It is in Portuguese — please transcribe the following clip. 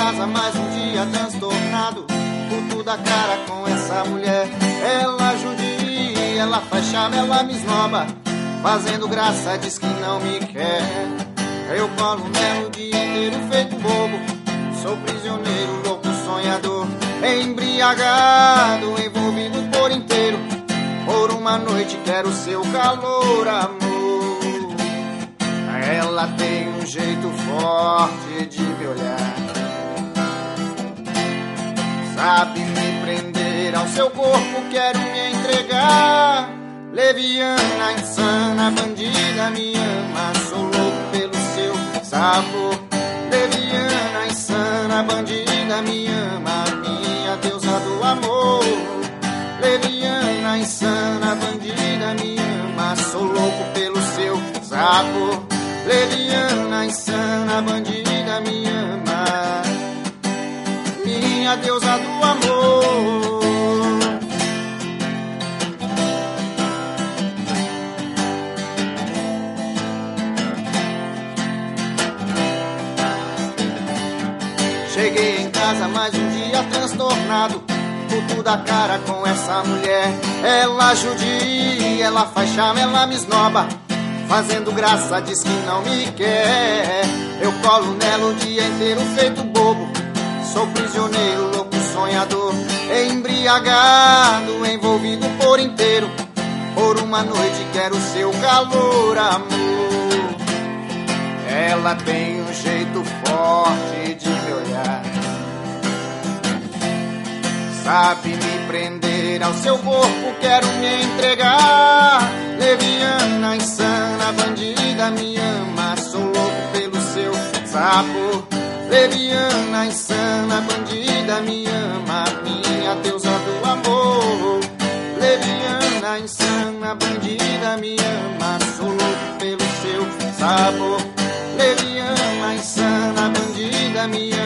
casa mais um dia transtornado, puto da cara com essa mulher. Ela judia, ela faz charme, ela me esnoba, fazendo graça diz que não me quer. Eu colo nela o dia inteiro feito bobo, sou prisioneiro, louco, sonhador, embriagado, envolvido por inteiro. Por uma noite quero seu calor, amor. Ela tem um jeito forte de me olhar, sabe me prender ao seu corpo, quero me entregar. Leviana, insana, bandida, me ama, sou louco pelo seu sabor. Leviana, insana, bandida, me ama, minha deusa do amor. Leviana, insana, bandida, me ama, sou louco pelo seu sabor. Leviana, insana, bandida, me ama, minha deusa do amor. Cheguei em casa mais um dia transtornado, puto da cara com essa mulher. Ela judia, ela faz charme, ela me esnoba, fazendo graça diz que não me quer. Eu colo nela o dia inteiro feito bobo, sou prisioneiro, louco, sonhador, embriagado, envolvido por inteiro. Por uma noite quero seu calor, amor. Ela tem um jeito forte de me olhar, sabe me prender ao seu corpo, quero me entregar. Leviana, insana, bandida, me ama, sou louco pelo seu sabor. Leviana, insana, bandida, me ama, minha deusa do amor. Leviana, insana, bandida, me ama, sou louco pelo seu sabor. Leviana, insana, bandida, me ama.